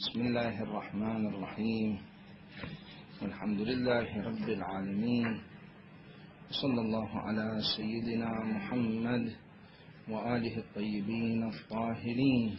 بسم الله الرحمن الرحيم. والحمد لله رب العالمين، صلى الله على سيدنا محمد وآله الطيبين الطاهرين.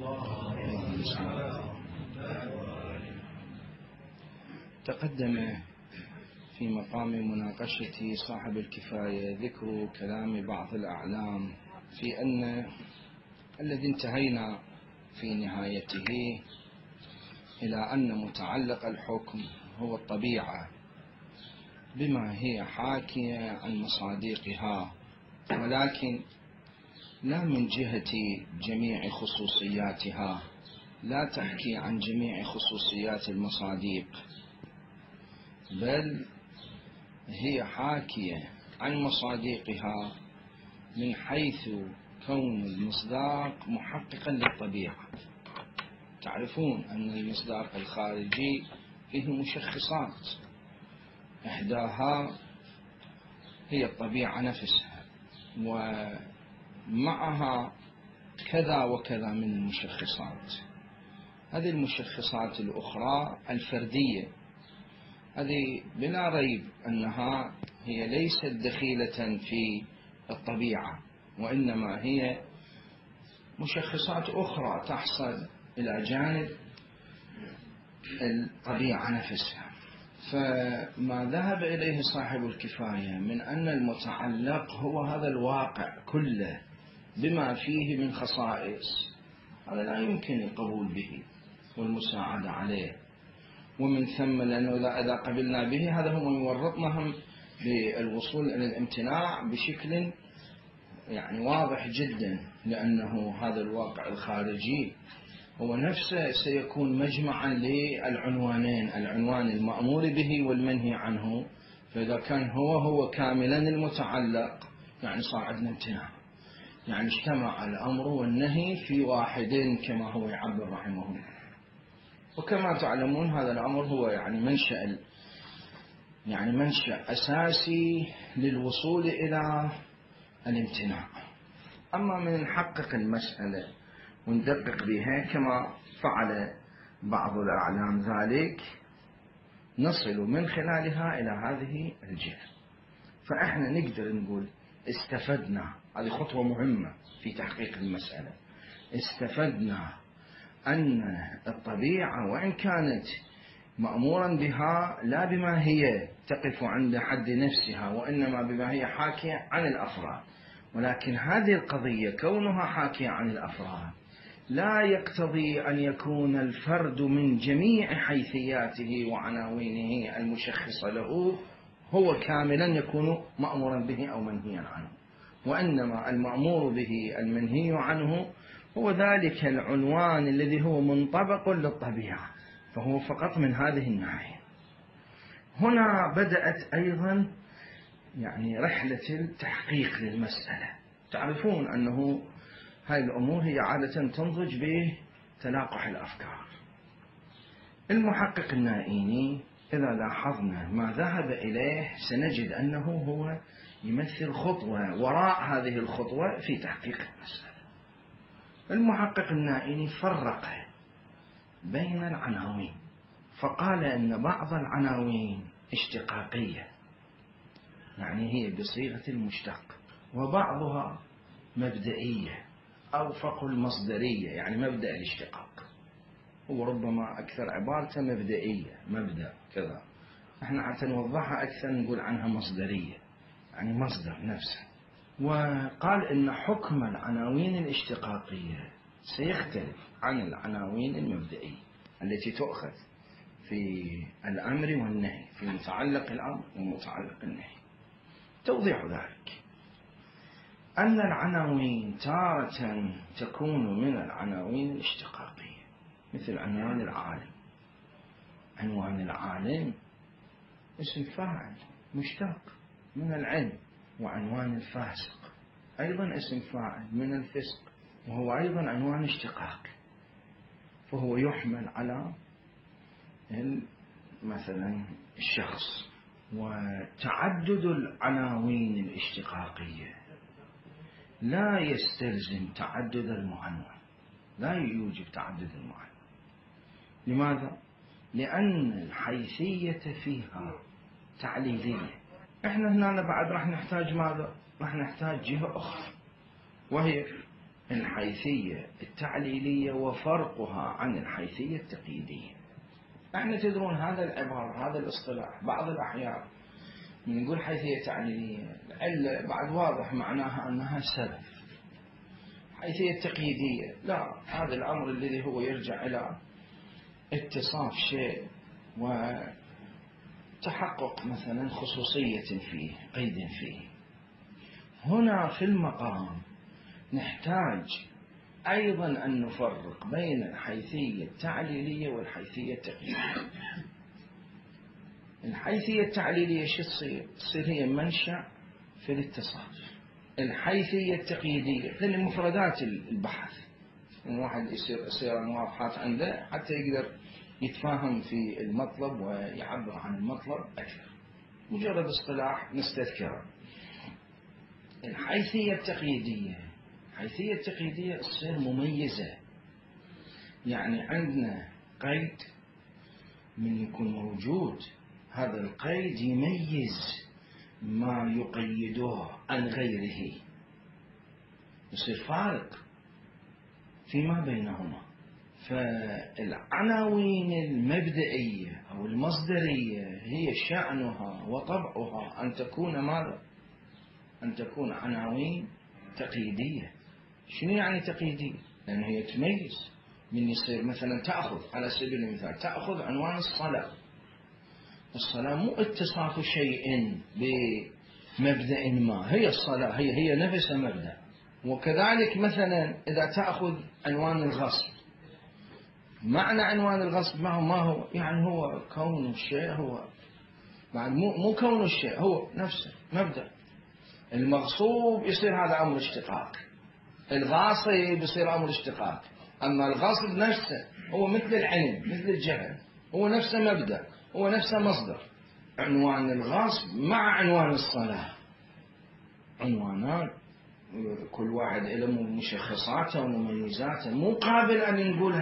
تقدم في مقام مناقشة صاحب الكفاية ذكر كلام بعض الأعلام في أن الذي انتهينا في نهايته إلى أن متعلق الحكم هو الطبيعة بما هي حاكية عن مصادقها، ولكن لا من جهة جميع خصوصياتها، لا تحكي عن جميع خصوصيات المصادق، بل هي حاكية عن مصادقها من حيث كون المصداق محققا للطبيعة. تعرفون أن المصداق الخارجي فيه مشخصات، إحداها هي الطبيعة نفسها، ومعها كذا وكذا من المشخصات. هذه المشخصات الأخرى الفردية، هذه بلا ريب أنها هي ليست دخيلة في الطبيعة، وإنما هي مشخصات أخرى تحصل إلى جانب الطبيعة نفسها. فما ذهب إليه صاحب الكفاية من أن المتعلق هو هذا الواقع كله بما فيه من خصائص، هذا لا يمكن القبول به والمساعدة عليه، ومن ثم لأنه إذا قبلنا به هذا هو يورطنا بالوصول إلى الامتناع بشكل واضح جدا، لأنه هذا الواقع الخارجي هو نفسه سيكون مجمعا للعنوانين، العنوان المأمور به والمنهي عنه. فإذا كان هو كاملا المتعلق صار عندنا امتناع، اجتمع الأمر والنهي في واحد كما هو يعبر رحمه الله. وكما تعلمون هذا الأمر هو منشأ أساسي للوصول إلى الامتناع. أما من نحقق المسألة وندقق بها كما فعل بعض الأعلام ذلك، نصل من خلالها إلى هذه الجهة. فإحنا نقدر نقول استفدنا، هذه خطوة مهمة في تحقيق المسألة، استفدنا أن الطبيعة وإن كانت مأمورا بها لا بما هي تقف عند حد نفسها، وإنما بما هي حاكية عن الأفراد، ولكن هذه القضية كونها حاكية عن الأفراد لا يقتضي أن يكون الفرد من جميع حيثياته وعناوينه المشخصة له هو كاملا يكون مأمورا به أو منهيا عنه، وإنما المأمور به المنهي عنه هو ذلك العنوان الذي هو منطبق للطبيعة، فهو فقط من هذه الناحية. هنا بدأت أيضا رحلة التحقيق للمسألة. تعرفون أنه هذه الأمور هي عادة تنضج بتلاقح الأفكار. المحقق النائيني إذا لاحظنا ما ذهب إليه سنجد أنه هو يمثل خطوة وراء هذه الخطوة في تحقيق المسألة. المحقق النائيني فرق بين العناوين، فقال أن بعض العناوين اشتقاقية، هي بصيغة المشتق، وبعضها مبدئية أو فقل مصدرية، مبدأ الاشتقاق، هو ربما أكثر عبارته مبدئية، مبدأ كذا. احنا حتى نوضحها أكثر نقول عنها مصدرية، مصدر نفسه. وقال إن حكم العناوين الاشتقاقية سيختلف عن العناوين المبدئية التي تؤخذ في الأمر والنهي، في متعلق الأمر ومتعلق النهي. توضيح ذلك أن العناوين تارة تكون من العناوين الاشتقاقية، مثل عنوان العالم. عنوان العالم اسم فاعل مشتق من العلم، وعنوان الفاسق أيضا اسم فاعل من الفسق، وهو أيضا عنوان اشتقاق، فهو يحمل على مثلا الشخص. وتعدد العناوين الاشتقاقية لا يستلزم تعدد المعنون، لا يوجب تعدد المعنون، لماذا؟ لأن الحيثية فيها تعليلية. احنا هنا بعد راح نحتاج ماذا؟ راح نحتاج جهة أخرى، وهي الحيثية التعليلية وفرقها عن الحيثية التقييدية. احنا تدرون هذا العبارة، هذا الاصطلاح بعض الأحيان من نقول حيثية تعليلية العلة بعد واضح معناها أنها سبب. حيثية تقييدية لا، هذا الأمر الذي هو يرجع إلى اتصاف شيء وتحقق مثلا خصوصية فيه، قيد فيه. هنا في المقام نحتاج أيضا أن نفرق بين الحيثية التعليلية والحيثية التقييدية. الحيثية التعليلية شو تصير؟ تصير هي منشأ في الاتصاف. الحيثية التقييدية هذه مفردات البحث، إن واحد يصير واضحات عنده حتى يقدر يتفاهم في المطلب ويعبر عن المطلب أكثر. مجرد اصطلاح نستذكره. الحيثية التقييدية، الحيثية التقييدية تصير مميزة، يعني عندنا قيد من يكون موجود، هذا القيد يميز ما يقيده عن غيره، يصير فارق فيما بينهما. فالعناوين المبدئية أو المصدرية هي شأنها وطبعها أن تكون ماذا؟ أن تكون عناوين تقييدية. شنو يعني تقييدية؟ لأنه هي تميز. من يصير مثلا تأخذ على سبيل المثال تأخذ عنوان الصلاة. الصلاة مو اتصاف شيء بمبدأ ما، هي الصلاة هي نفسها مبدأ. وكذلك مثلا إذا تأخذ عنوان الغصب، معنى عنوان الغصب ما هو يعني هو كون الشيء، هو بعد مو كون الشيء، هو نفسه مبدأ. المغصوب يصير هذا أمر اشتقاق، الغاصب يصير أمر اشتقاق. أما الغصب نفسه هو مثل العلم، مثل الجهل، هو نفسه مبدأ، هو نفسه مصدر. عنوان الغصب مع عنوان الصلاة عنوانان كل واحد له مشخصاته ومميزاته، مو قابل أن نقول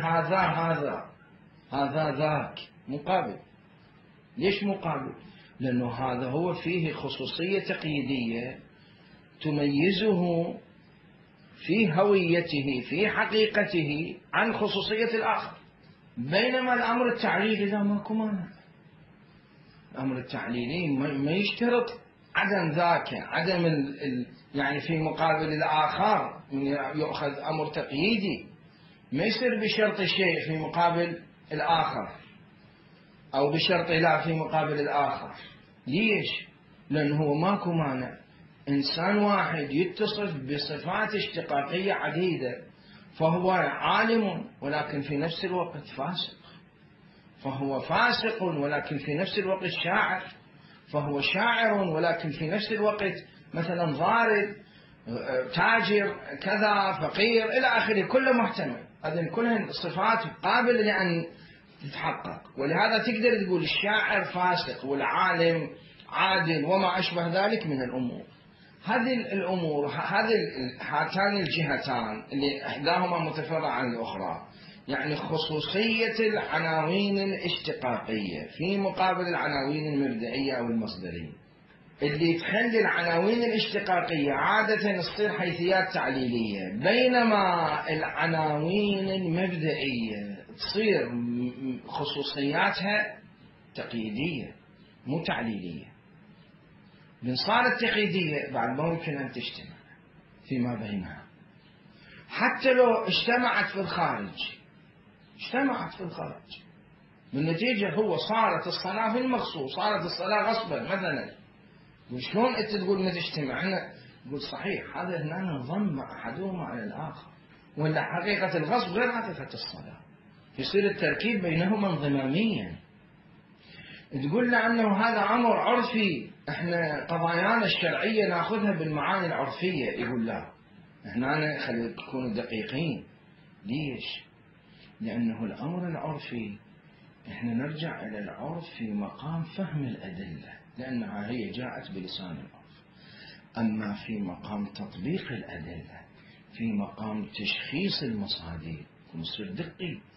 هذا ذاك، مو قابل. ليش مو قابل؟ لأنه هذا هو فيه خصوصية تقييدية تميزه في هويته في حقيقته عن خصوصية الآخر. بينما الأمر التعليلي لا، ماكو مانع. الأمر التعليلي ما يشترط عدم ذاك، عدم يعني في مقابل الآخر يؤخذ أمر تقييدي، ما يصير بشرط شيء في مقابل الآخر أو بشرط لا في مقابل الآخر. ليش؟ لأنه هو ماكو مانع إنسان واحد يتصف بصفات اشتقاقية عديدة، فهو عالم ولكن في نفس الوقت فاسق، فهو فاسق ولكن في نفس الوقت شاعر، فهو شاعر ولكن في نفس الوقت مثلا ضارب، تاجر، كذا، فقير، إلى آخره، كله محتمل. هذه كلها صفات قابلة لأن تتحقق. ولهذا تقدر تقول الشاعر فاسق والعالم عادل وما أشبه ذلك من الأمور. هذه الأمور، هاتان الجهتان اللي إحداهما متفرعة عن الأخرى، يعني خصوصية العناوين الاشتقاقية في مقابل العناوين المبدئية أو المصدرية، اللي تخلي العناوين الاشتقاقية عادة تصير حيثيات تعليلية، بينما العناوين المبدئية تصير خصوصياتها تقييدية مو تعليلية. من صارت تقييدية بعد ما ممكن أن تجتمع فيما بينها، حتى لو اجتمعت في الخارج، بالنتيجة هو صارت الصلاة في المخصوص، صارت الصلاة غصبا مثلا. وشلون أنت تقول ما تجتمع؟ نقول صحيح، هذا هنا نظن أحدهما على الآخر، ولا حقيقة الغصب غير حقيقة الصلاة، يصير التركيب بينهما انضماميا. تقول لأنه هذا أمر عرفي، احنا قضايانا الشرعية ناخذها بالمعاني العرفية. يقول لا، احنا خلينا نكون دقيقين. ليش؟ لأنه الأمر العرفي احنا نرجع إلى العرف في مقام فهم الأدلة، لأنها هي جاءت بلسان العرف. أما في مقام تطبيق الأدلة، في مقام تشخيص المصادر، نصير دقي.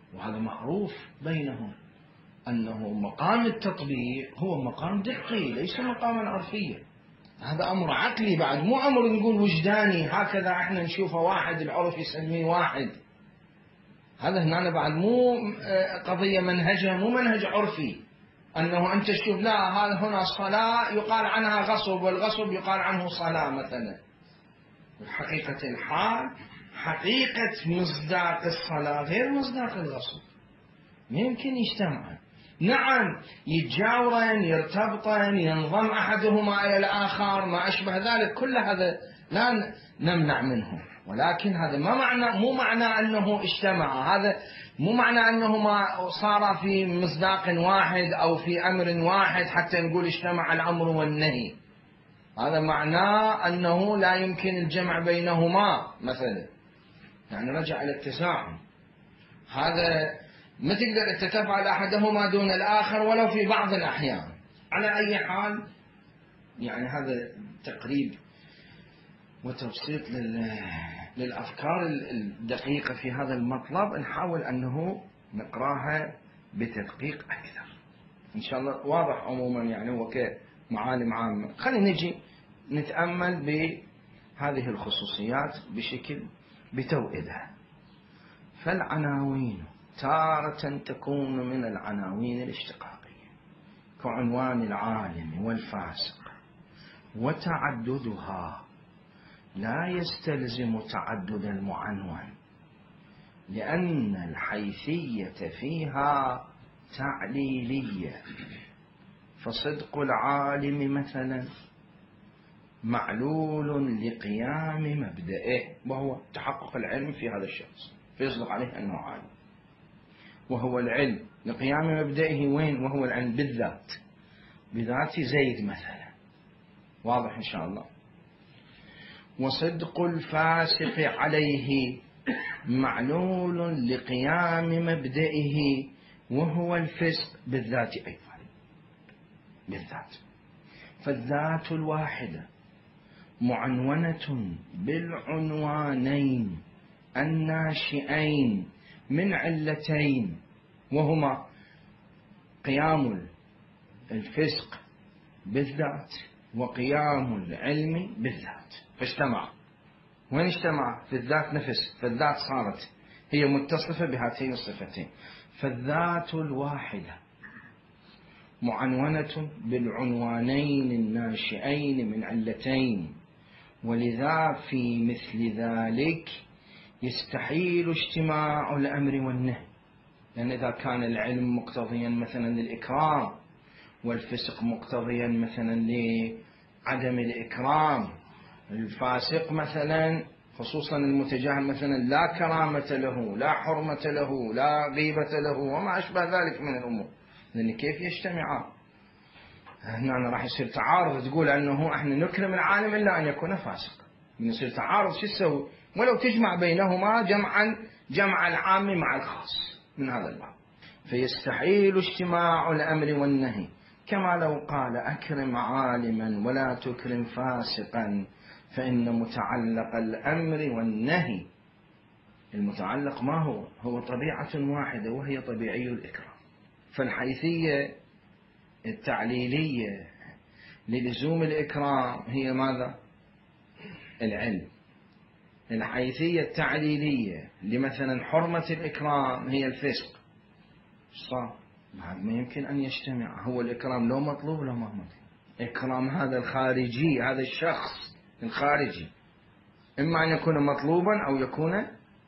وهذا معروف بينهم أنه مقام التطبيق هو مقام دقي ليس مقاما عرفيا. هذا أمر عقلي بعد، مو أمر نقول وجداني هكذا احنا نشوفه واحد العرف يسميه واحد. هذا هنا بعد مو قضية منهجة، مو منهج عرفي أنه أنت تشوف لا هذا هنا صلاة يقال عنها غصب والغصب يقال عنه صلاة مثلا. حقيقة الحال حقيقة مصداق الصلاة غير مصداق الغصب، ما يمكن يجتمعان. نعم يتجاورن يرتبطن ينضم أحدهما إلى الآخر ما أشبه ذلك، كل هذا لا نمنع منه، ولكن هذا مو معنى أنه اجتمع، هذا مو معنى أنهما صار في مصداق واحد أو في أمر واحد حتى نقول اجتمع الأمر والنهي. هذا معناه أنه لا يمكن الجمع بينهما مثلا، يعني رجع إلى التساهل. هذا ما تقدر تتفعل أحدهما دون الآخر ولو في بعض الأحيان. على أي حال يعني هذا تقريب وتبسيط للأفكار الدقيقة في هذا المطلب، نحاول أنه نقراها بتدقيق أكثر إن شاء الله. واضح عموما يعني هو كمعالم عامة. خلينا نجي نتأمل بهذه الخصوصيات بشكل بتوئدها. فالعناوين تارة تكون من العناوين الاشتقاقية كعنوان العالم والفاسق، وتعددها لا يستلزم تعدد المعنون، لأن الحيثية فيها تعليلية. فصدق العالم مثلا معلول لقيام مبدئه، وهو تحقق العلم في هذا الشخص فيصدق عليه أنه عالم، وهو العلم لقيام مبدئه وين؟ وهو العلم بالذات، بذات زيد مثلا. واضح إن شاء الله. وصدق الفاسق عليه معلول لقيام مبدئه، وهو الفسق بالذات أيضا، بالذات. فالذات الواحدة معنونة بالعنوانين الناشئين من علتين، وهما قيام الفسق بالذات وقيام العلم بالذات. فاجتمع. وين اجتمع؟ في الذات نفس، فالذات صارت هي متصفة بهاتين الصفتين. فالذات الواحدة معنونة بالعنوانين الناشئين من علتين، ولذا في مثل ذلك يستحيل اجتماع الأمر والنهي. لأن إذا كان العلم مقتضيا مثلا للإكرام والفسق مقتضيا مثلا لعدم الإكرام، الفاسق مثلا خصوصا المتجاهل مثلا لا كرامة له لا حرمة له لا غيبة له وما أشبه ذلك من الأمور، لأن كيف يجتمعان؟ هنا راح يصير تعارض، تقول أنه احنا نكرم العالم إلا أن يكون فاسق، يصير تعارض. شو تسوي؟ ولو تجمع بينهما جمع العام مع الخاص من هذا الباب. فيستحيل اجتماع الأمر والنهي، كما لو قال أكرم عالما ولا تكرم فاسقا، فإن متعلق الأمر والنهي، المتعلق ما هو طبيعة واحدة وهي طبيعي الإكرام. فالحيثية التعليلية للزوم الإكرام هي ماذا؟ العلم. الحيثية التعليلية لمثلا حرمة الإكرام هي الفسق. صح؟ ما يمكن أن يجتمع. هو الإكرام لو مطلوب لو ما مطلوب. إكرام هذا الخارجي، هذا الشخص الخارجي، إما أن يكون مطلوبا أو يكون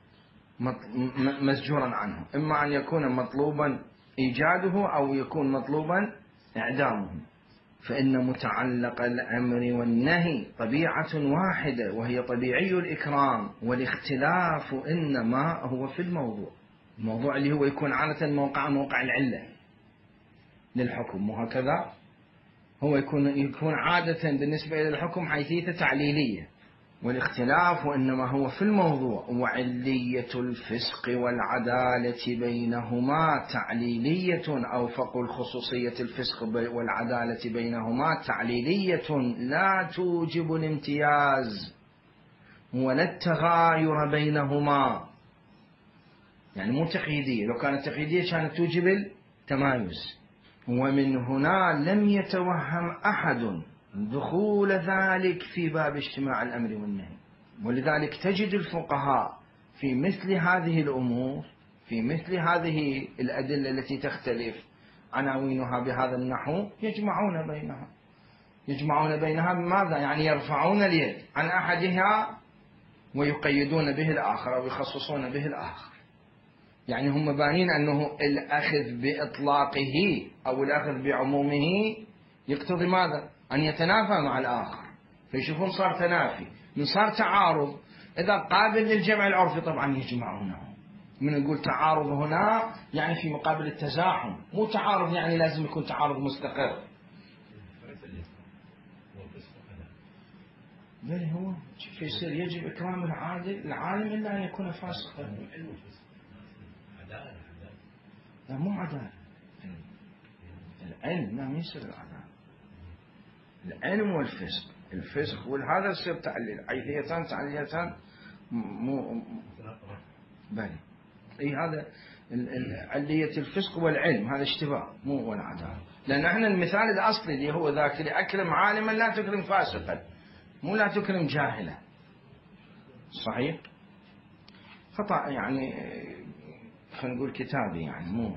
مسجورا عنه، إما أن يكون مطلوبا إيجاده أو يكون مطلوبا إعدامه. فإن متعلق الأمر والنهي طبيعة واحدة وهي طبيعي الإكرام، والاختلاف إنما هو في الموضوع اللي هو يكون عادة موقع العلة للحكم، وهكذا هو يكون عادة بالنسبة إلى الحكم حيثية تعليلية، والاختلاف إنما هو في الموضوع. وعلية الفسق والعدالة بينهما تعليلية، أو فقل خصوصية الفسق والعدالة بينهما تعليلية لا توجب الامتياز ولا التغاير بينهما. يعني مو تقييدية، لو كانت تقييدية كانت توجب التمايز. ومن هنا لم يتوهم أحد دخول ذلك في باب اجتماع الأمر والنهي. ولذلك تجد الفقهاء في مثل هذه الأمور، في مثل هذه الأدلة التي تختلف عناوينها بهذا النحو، يجمعون بينها بماذا؟ يعني يرفعون اليد عن أحدها ويقيدون به الآخر أو يخصصون به الآخر. يعني هم بانين أنه الأخذ بإطلاقه أو الأخذ بعمومه يقتضي ماذا؟ أن يتنافى مع الآخر، فيشوفون صار تنافي، من صار تعارض إذا قابل للجمع العرفي طبعا يجمعونه. من نقول تعارض هنا يعني في مقابل التزاحم، مو تعارض يعني لازم يكون تعارض مستقر. بل هو يصير يجب إكرام العالم إلا أن يكون فاسقا. لا مو عدالة، العلم لا يصير العدالة، العلم والفسق، الفسق والهذا يصير تعليل، تعليلتان مو بل اي هذا علية الفسق والعلم هذا اشتباه مو والعدالة. لأن احنا المثال الأصلي اللي هو ذاك اللي أكرم عالما لا تكرم فاسقا، مو لا تكرم جاهلا. صحيح؟ خطأ يعني خلينا نقول كتابي يعني مو.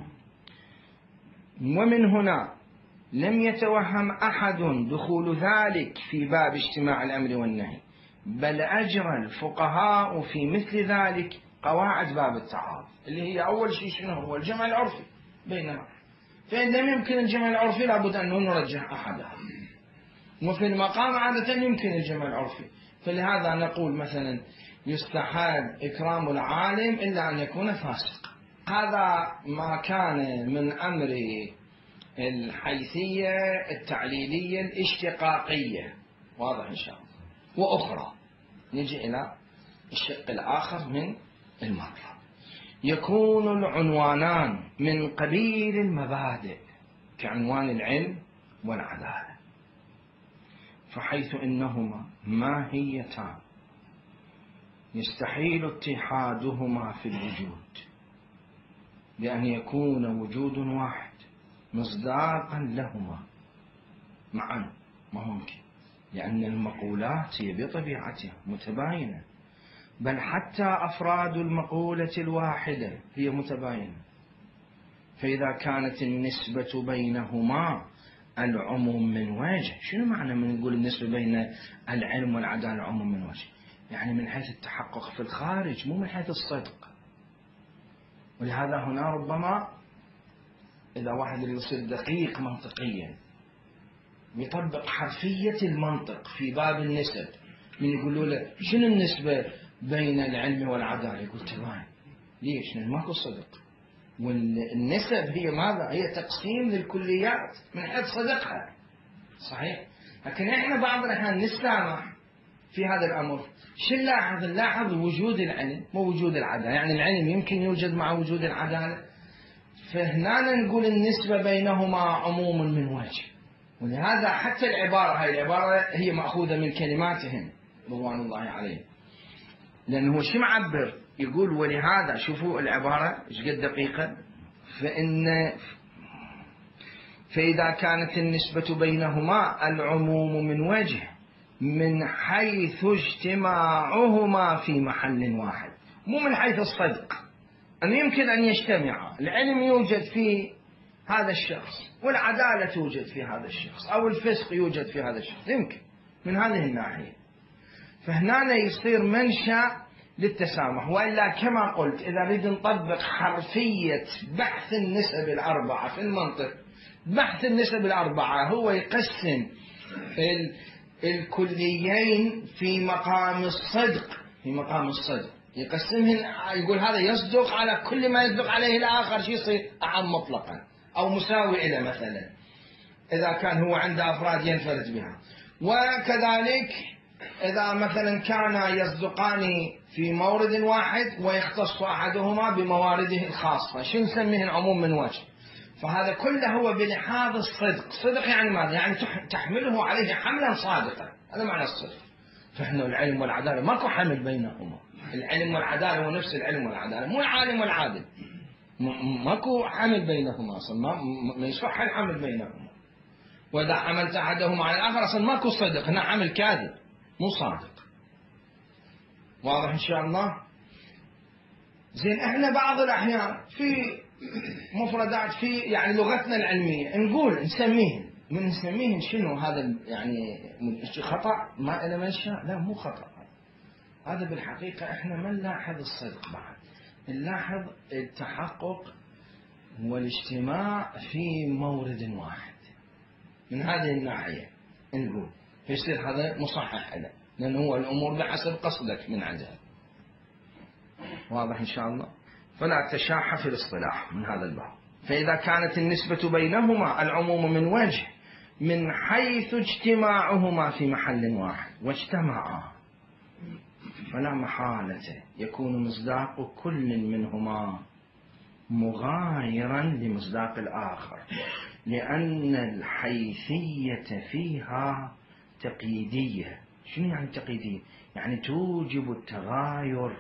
ومن هنا لم يتوهم أحد دخول ذلك في باب اجتماع الأمر والنهي، بل أجرى الفقهاء في مثل ذلك قواعد باب التعارض، اللي هي أول شيء شنو هو؟ الجمع العرفي بينما، فإن لم يمكن الجمع العرفي لابد أن نرجح أحدها، وفي المقام عادة يمكن الجمع العرفي. فلهذا نقول مثلا يستحب إكرام العالم إلا أن يكون فاسق. هذا ما كان من أمر الحيثية التعليلية الاشتقاقية، واضح إن شاء الله. وأخرى نجي إلى الشق الآخر من المطلب. يكون العنوانان من قبيل المبادئ كعنوان العلم والعدالة، فحيث إنهما ماهيتان يستحيل اتحادهما في الوجود، بأن يكون وجود واحد مصداقا لهما معا، ما ممكن، لأن المقولات هي بطبيعتها متباينة، بل حتى أفراد المقولة الواحدة هي متباينة. فإذا كانت النسبة بينهما العموم من وجه، شنو معنى من نقول النسبة بين العلم والعدالة عموم من وجه؟ يعني من حيث التحقق في الخارج، مو من حيث الصدق. ولهذا هنا ربما إذا واحد اللي يصير دقيق منطقيا يطبق حرفية المنطق في باب النسب، من يقولوا له شنو النسبة بين العلم والعدالة، يقول تمام. ليش؟ لأن ماكو صدق. والنسب هي ماذا؟ هي تقسيم للكليات من حيث صدقها. صحيح؟ لكن احنا بعض الأحيان نسامح في هذا الأمر. شو نلاحظ؟ نلاحظ وجود العلم ووجود العدالة، يعني العلم يمكن يوجد مع وجود العدالة، فهنا نقول النسبة بينهما عموم من وجه. ولهذا حتى العبارة، هاي العبارة هي مأخوذة من كلماتهم رضوان الله عليهم، لأنه شو معبر؟ يقول ولهذا شوفوا العبارة ايش قد دقيقة، فإذا كانت النسبة بينهما العموم من وجه من حيث اجتماعهما في محل واحد، مو من حيث الصدق، أن يمكن أن يجتمع، العلم يوجد في هذا الشخص والعدالة توجد في هذا الشخص، أو الفسق يوجد في هذا الشخص، يمكن من هذه الناحية. فهنا يصير منشأ للتسامح. وإلا كما قلت إذا نريد نطبق حرفية بحث النسب الأربعة في المنطق، بحث النسب الأربعة هو يقسم الكليين في مقام الصدق، في مقام الصدق يقسمهن، يقول هذا يصدق على كل ما يصدق عليه الآخر، شيء يصير أعم مطلقا أو مساوي إلى، مثلا إذا كان هو عنده أفراد ينفرد بها. وكذلك إذا مثلا كان يصدقان في مورد واحد ويختص أحدهما بموارده الخاصة، شو نسميه عموم من وجه. فهذا كله هو بلحاظ الصدق. صدق يعني ماذا؟ يعني تحمله عليه حملا صادقا، هذا معنى الصدق. فإنه العلم والعدالة ماكو حمل بينهما. العلم والعدالة هو نفس العلم والعدالة، مو العالم والعادل، ماكو حمل بينهما أصلا، ما يصح الحمل بينهما. وإذا حملت أحدهما على الآخر أصلا ماكو صدق، هنا حمل كاذب مو صادق. واضح إن شاء الله؟ زين احنا بعض الأحيان في مفردات في يعني لغتنا العلمية نقول نسميهن شنو هذا يعني خطأ ما إلى منشأ؟ لا مو خطأ، هذا بالحقيقة احنا ما نلاحظ الصدق بعد، نلاحظ التحقق والاجتماع في مورد واحد. من هذه الناحية نقول فيصير هذا مصحح له، لأنه هو الأمور بحسب قصدك من عندها. واضح إن شاء الله؟ فلا تشاح في الاصطلاح من هذا الباب. فإذا كانت النسبة بينهما العموم من وجه من حيث اجتماعهما في محل واحد واجتمعا، فلا محالة يكون مصداق كل منهما مغايرا لمصداق الآخر، لأن الحيثية فيها تقييدية. شنو يعني تقييدية؟ يعني توجب التغاير،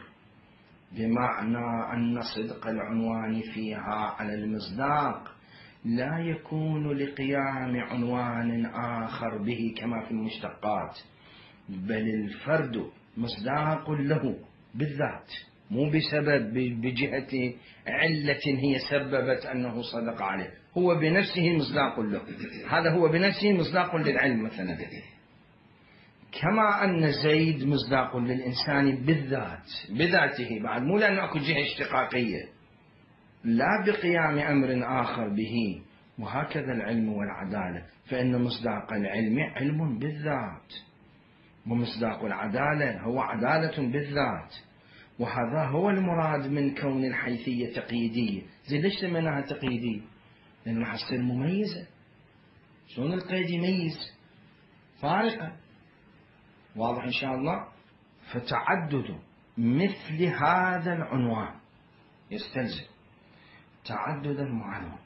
بمعنى أن صدق العنوان فيها على المصداق لا يكون لقيام عنوان آخر به كما في المشتقات، بل الفرد مصداق له بالذات، مو بسبب بجهة علة هي سببت أنه صدق عليه، هو بنفسه مصداق له. هذا هو بنفسه مصداق للعلم مثلا، كما أن زيد مصداق للإنسان بالذات بذاته بعد، مو لأنه أكو جهة اشتقاقية، لا بقيام أمر آخر به. وهكذا العلم والعدالة، فإن مصداق العلم علم بالذات، ومصداق العدالة هو عدالة بالذات. وهذا هو المراد من كون الحيثية تقييدية. زين ليش سميناها تقييدية؟ لأنه راح تصير مميزة. شلون القيد يميز؟ فارقة. واضح إن شاء الله؟ فتعدد مثل هذا العنوان يستلزم تعدد المعنى،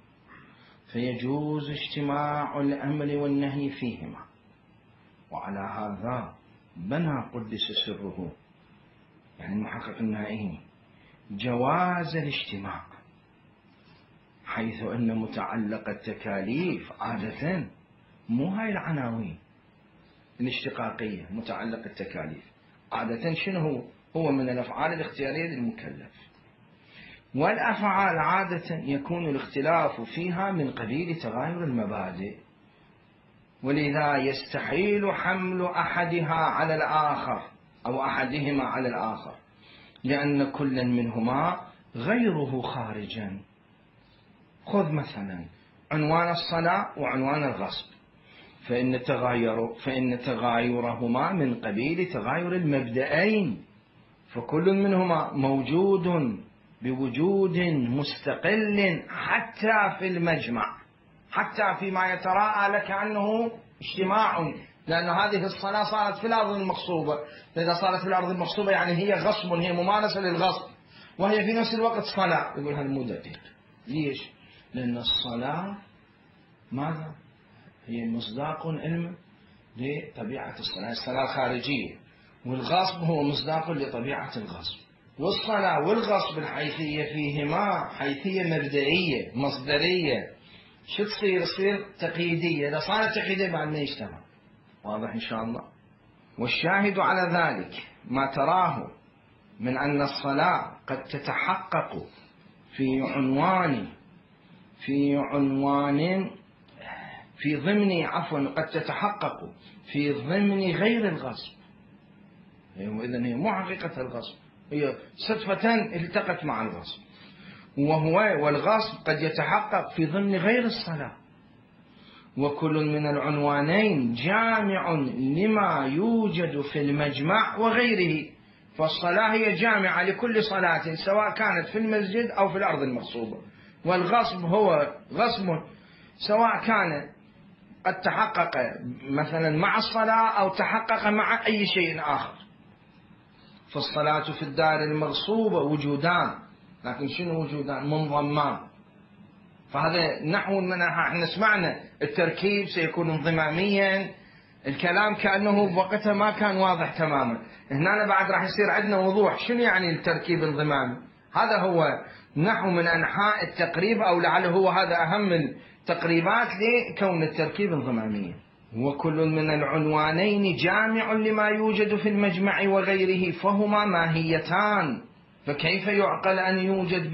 فيجوز اجتماع الأمر والنهي فيهما. وعلى هذا بنى قدس سره يعني المحقق النائمي جواز الاجتماع، حيث أن متعلق التكاليف عادة مو هاي العناوين الاشتقاقية. متعلق التكاليف عادة شنو هو من الأفعال الاختيارية للمكلف، والأفعال عادة يكون الاختلاف فيها من قبيل تغاير المبادئ، ولذا يستحيل حمل أحدها على الآخر أو أحدهما على الآخر، لأن كل منهما غيره خارجا. خذ مثلا عنوان الصلاة وعنوان الغصب، فإن تغايرهما من قبيل تغاير المبدأين، فكل منهما موجود بوجود مستقل حتى في المجمع، حتى فيما يتراءى لك أنه اجتماع، لأن هذه الصلاة صارت في الأرض المغصوبة. فإذا صارت في الأرض المغصوبة يعني هي غصب، هي ممارسة للغصب، وهي في نفس الوقت صلاة. يقول هذا مو دقيق. ليش؟ لأن الصلاة ماذا؟ هي مصداق علم لطبيعة الصلاة، الصلاة الخارجية، والغصب هو مصداق لطبيعة الغصب. والصلاة والغصب الحيثية فيهما حيثية مبدئية مصدرية. شو تصير تقييدية. إذا صارت تقييدية بعد ما يجتمع. واضح إن شاء الله؟ والشاهد على ذلك ما تراه من أن الصلاة قد تتحقق في قد تتحقق في ضمن غير الغصب. إذن هي مو حقيقة الغصب، هي صدفة التقت مع الغصب. والغصب قد يتحقق في ضمن غير الصلاة. وكل من العنوانين جامع لما يوجد في المجمع وغيره، فالصلاة هي جامعة لكل صلاة سواء كانت في المسجد أو في الأرض المغصوبة، والغصب هو غصب سواء كان قد تحقق مثلا مع الصلاة أو تحقق مع أي شيء آخر. فالصلاة في الدار المغصوبة وجودان، لكن شنو وجودان؟ منضمان. فهذا نحو من احنا سمعنا التركيب سيكون انضماميا الكلام كأنه بوقتها ما كان واضح تماما. هنا بعد راح يصير عندنا وضوح شنو يعني التركيب الانضمامي. هذا هو نحو من أنحاء التقريب، أو لعله هو هذا أهم التقريبات لكون التركيب انضماميا. وكل من العنوانين جامع لما يوجد في المجمع وغيره، فهما ماهيتان، فكيف يعقل أن يوجد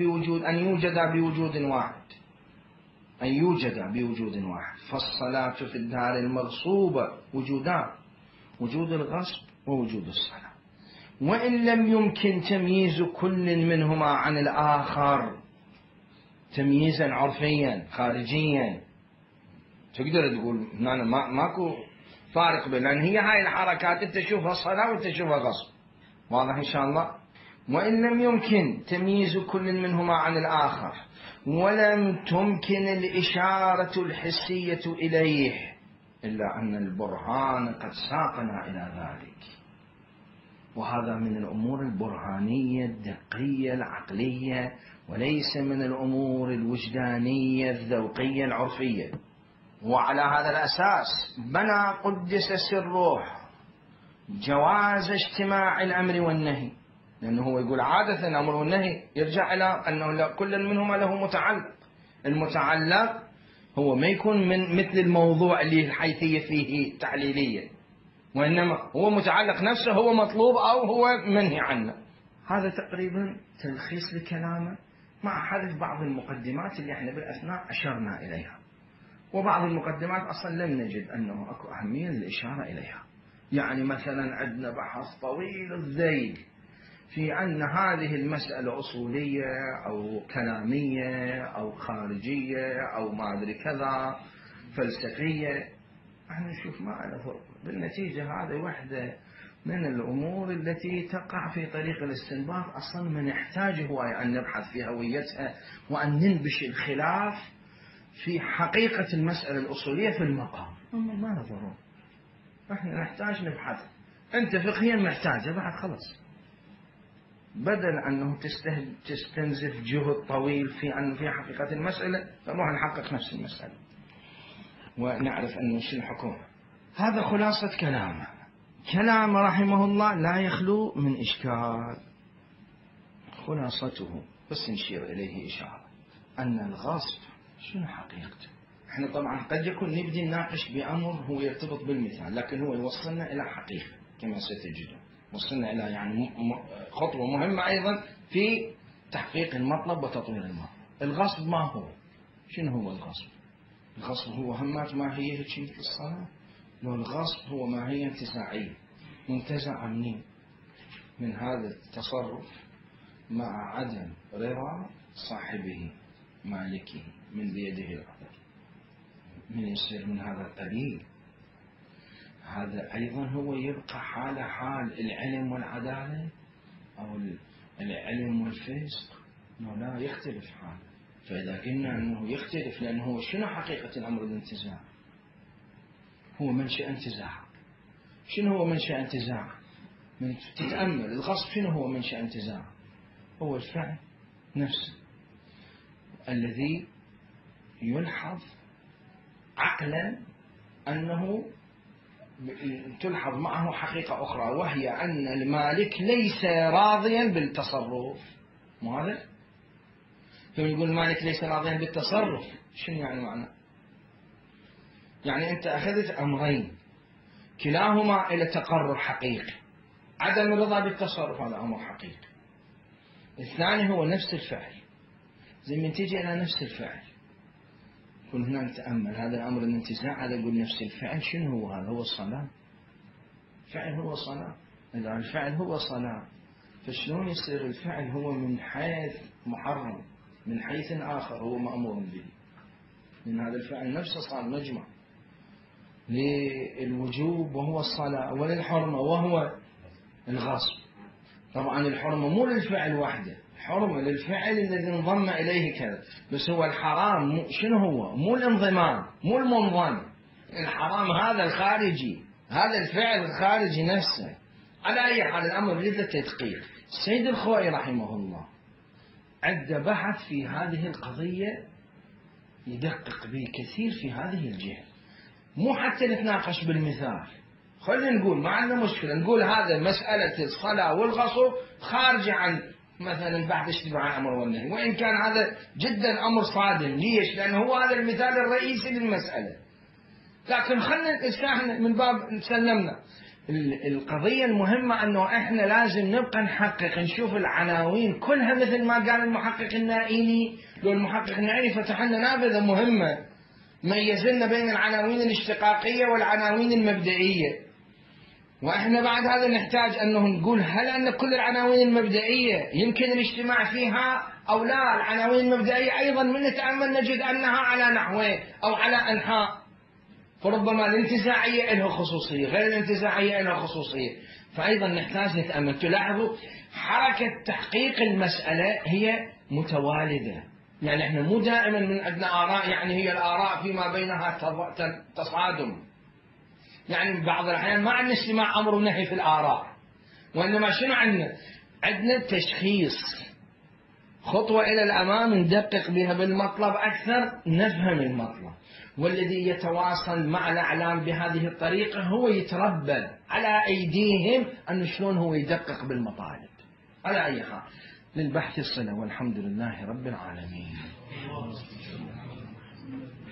بوجود واحد. فالصلاة في الدار المغصوبة وجودان: وجود الغصب ووجود الصلاة، وإن لم يمكن تمييز كل منهما عن الآخر تمييزا عرفيا خارجيا. تقدر تقول أنا ماكو فارق بين، لأن هي هاي الحركات أنت تشوفها صلاة وأنت تشوفها غصب. واضح إن شاء الله؟ وإن لم يمكن تمييز كل منهما عن الآخر، ولم تمكن الإشارة الحسية إليه، إلا أن البرهان قد ساقنا إلى ذلك. وهذا من الأمور البرهانية الدقية العقلية، وليس من الأمور الوجدانية الذوقية العرفية. وعلى هذا الأساس بنى قدس سره جواز اجتماع الأمر والنهي، لأنه هو يقول عادة الأمر والنهي يرجع إلى أنه كل منهما له متعلق. المتعلق هو ما يكون من مثل الموضوع اللي الحيثية فيه تعليلية، وإنما هو متعلق نفسه هو مطلوب أو هو منهي عنه. هذا تقريبا تلخيص لكلامه، مع حذف بعض المقدمات اللي احنا بالأثناء أشرنا إليها، وبعض المقدمات أصلا لم نجد أنه أكو أهمية للإشارة إليها. يعني مثلا عندنا بحث طويل الذيل في أن هذه المسألة أصولية أو كلامية أو خارجية أو ما أدري كذا فلسفية. احنا نشوف ما له فرق. بالنتيجة هذه واحدة من الأمور التي تقع في طريق الاستنباط أصلا ما نحتاج هو أن نبحث في هويتها وأن ننبش الخلاف في حقيقة المسألة الأصولية في المقام. ما له ضرورة. احنا نحتاج نبحث. أنت فقهيا محتاجة بعد خلاص، بدل أنه تستنزف جهد طويل في حقيقة المسألة، فنروح نحقق نفس المسألة ونعرف أنه شنو حكمها. هذا خلاصة كلامه. كلام رحمه الله لا يخلو من إشكال. خلاصته بس نشير إليه إشارة أن الغصب شنو حقيقته. احنا طبعا قد يكون نبدي نناقش بأمر هو يرتبط بالمثال، لكن هو يوصلنا إلى حقيقة كما ستجدون، وصلنا إلى يعني خطوة مهمة أيضا في تحقيق المطلب وتطوير المطلب. الغصب ما هو؟ شنو هو الغصب؟ الغصب هو همات ماهية هيك مثل الصلاة؟ لو الغصب هو ماهية انتزاعية، منتزع منين؟ من هذا التصرف مع عدم رضا صاحبه مالكه من بيده الأمر، من يصير من هذا القليل. هذا أيضا هو يبقى حال العلم والعدالة أو العلم والفسق، لا يختلف حاله. فإذا قلنا أنه يختلف، لأنه شنو حقيقة الأمر الانتزاع؟ هو منشأ انتزاع. شنو هو منشأ انتزاع؟ من تتأمل الغصب شنو هو منشأ انتزاع؟ هو الفعل نفسه الذي يلحظ عقلا أنه تلحظ معه حقيقة أخرى، وهي أن المالك ليس راضيا بالتصرف. مو هذا؟ فيقول المالك ليس راضيا بالتصرف، شنو يعني معنى؟ يعني أنت أخذت أمرين كلاهما إلى تقرر حقيقي. عدم الرضا بالتصرف هذا أمر حقيقي. الثاني هو نفس الفعل. زي من تيجي إلى نفس الفعل كن هنا نتأمل هذا الأمر الانتزاع، هذا يقول نفس الفعل شنو هو؟ هذا هو الصلاة. الفعل هو صلاة. إذا الفعل هو صلاة، فشلون يصير الفعل هو من حيث محرم، من حيث آخر هو مأمور به؟ من هذا الفعل نفسه صار مجمع للوجوب وهو الصلاة، وللحرمة وهو الغصب. طبعا الحرمة مو للفعل وحده، الحرمة للفعل الذي انضم إليه كذا، بس هو الحرام شنو هو؟ مو الانضمام، مو المنضم. الحرام هذا الخارجي، هذا الفعل الخارجي نفسه. على أي حال الأمر لذا تدقيق. السيد الخوئي رحمه الله عنده بحث في هذه القضية يدقق به كثير في هذه الجهة. مو حتى نتناقش بالمثال، خلينا نقول ما عندنا مشكلة، نقول هذا مسألة الصلاة والغسل خارجة عن مثلا البحث الاجتماعي عن الأمر والنهي، وإن كان هذا جدا أمر صادم. ليش؟ لأنه هو هذا المثال الرئيسي للمسألة. لكن خلينا إذا من باب سلمنا القضية المهمة أنه إحنا لازم نبقى نحقق، نشوف العناوين كلها مثل ما قال المحقق النائلي. لو المحقق النائلي فتح لنا نافذة مهمة، ميز لنا بين العناوين الاشتقاقية والعناوين المبدئية. وإحنا بعد هذا نحتاج أنه نقول هل أن كل العناوين المبدئية يمكن الاجتماع فيها أو لا؟ العناوين المبدئية أيضا من نتأمل نجد أنها على نحوين أو على أنحاء، فربما الانتزاعية لها خصوصية، غير الانتزاعية لها خصوصية، فأيضا نحتاج نتأمل. تلاحظوا حركة تحقيق المسألة هي متوالدة، يعني احنا مو دائما من أجل آراء، يعني هي الآراء فيما بينها تصادم، يعني بعض الأحيان ما عندنا اجتماع أمر ونهي في الآراء، وإنما شنو عندنا؟ عندنا تشخيص، خطوة إلى الأمام ندقق بها بالمطلب أكثر، نفهم المطلب. والذي يتواصل مع الأعلام بهذه الطريقة هو يتربى على أيديهم أن شلون هو يدقق بالمطالب. على أي حال للبحث الصلة، والحمد لله رب العالمين.